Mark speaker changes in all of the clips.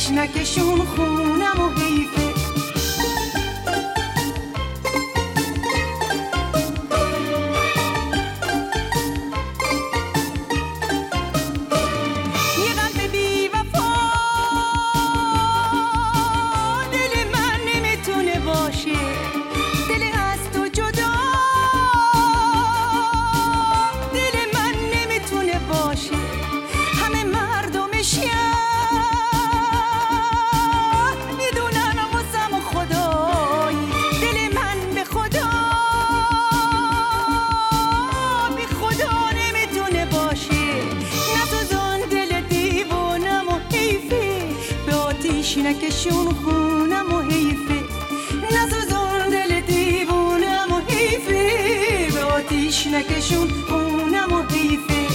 Speaker 1: آتیش نکشون خونم و حیفه. نکشون خونم و حیفه، نسوزون دل دیوونم و حیفه، به آتیش نکشون خونم و حیفه.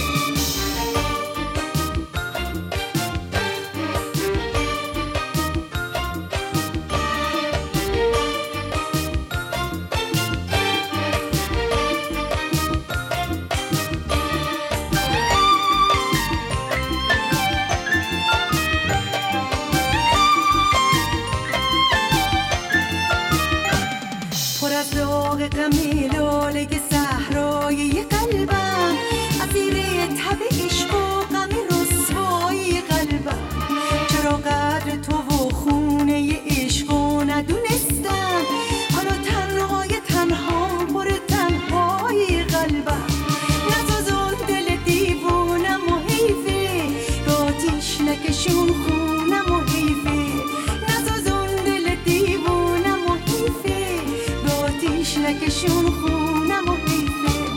Speaker 1: غمی لاله صحرای قلبم، اسیر تب عشق و غم رسوای قلبم. چرا قدر تو و خونه عشق و ندونستم، حالا تنهای تنهام پر تنهای قلبم. نسوزون دل دیوونم و حیفه، به آتیش نکشون خونم و حیفه. نسوزون دل دیوونم و حیفه، به آتیش نکشون خونم و حیفه.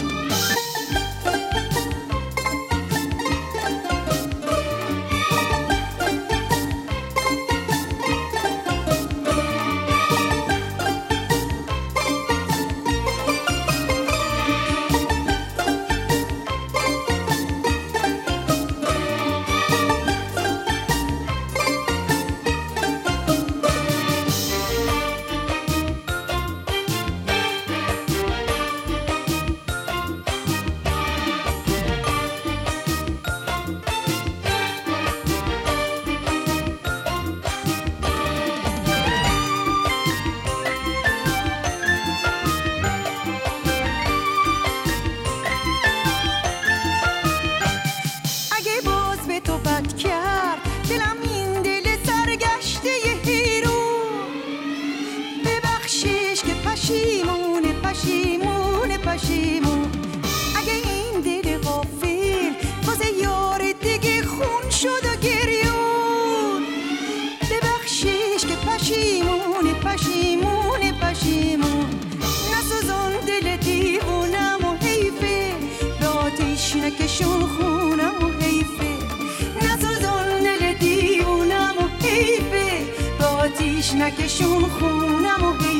Speaker 1: پشیمون اگه این دل غافل واسه یار دیگه خون شد و گریون. ببخشیش که پشیمون پشیمون پشیمون. نسوزون دل دیوونم و حیفه، به آتیش نکشون خونم و حیفه. نسوزون دل دیوونم و حیفه، به آتیش نکشون خونم و حیفه.